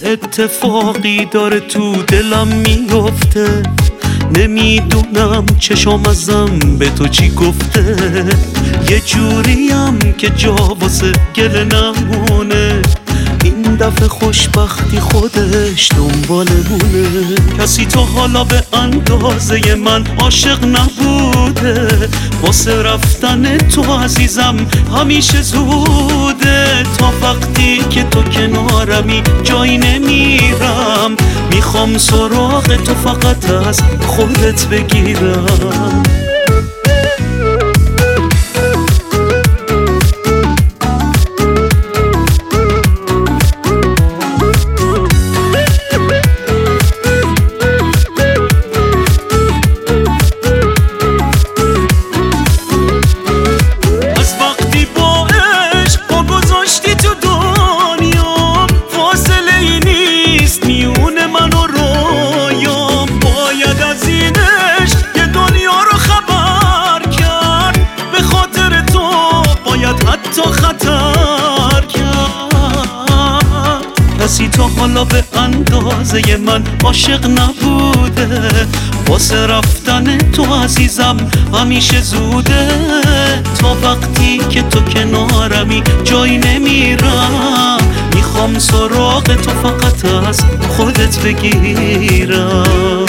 اتفاقی داره تو دلم میفته، نمیدونم چشم ازم به تو چی گفته. یه جوریم که جا واسه گله نمونه، این دفعه خوشبختی خودش دنبالمونه. کسی تا حالا به اندازه من عاشق نبوده، واسه رفتن تو عزیزم همیشه زوده. تا وقتی که تو کنارمی جایی نمیرم، میخوام سراغ تو فقط از خودت بگیرم. کسی تا حالا به اندازه من عاشق نبوده، واسه رفتن تو عزیزم همیشه زوده. تا وقتی که تو کنارمی جایی نمیرم، میخوام سراغ تو فقط از خودت بگیرم.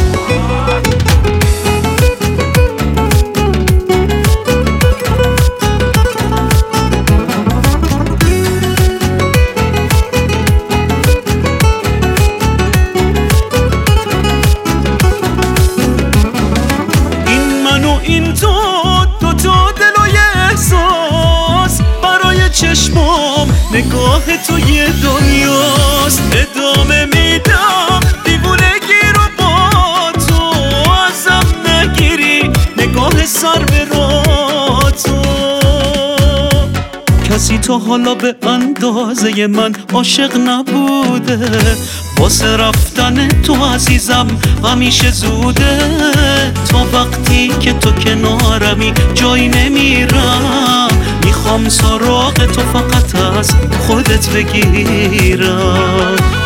این تو دوتا دل و یه احساس، برای چشمام نگاه تو یه دنیاست. ادامه میدم دیوونگی رو با تو، ازم نگیری نگاه سر به راه تو. کسی تا حالا به اندازه من عاشق نبوده، واسه رفتن تو عزیزم همیشه زوده. تا وقتی که تو کنارمی جایی نمیرم، میخوام سراغ تو فقط از خودت بگیرم.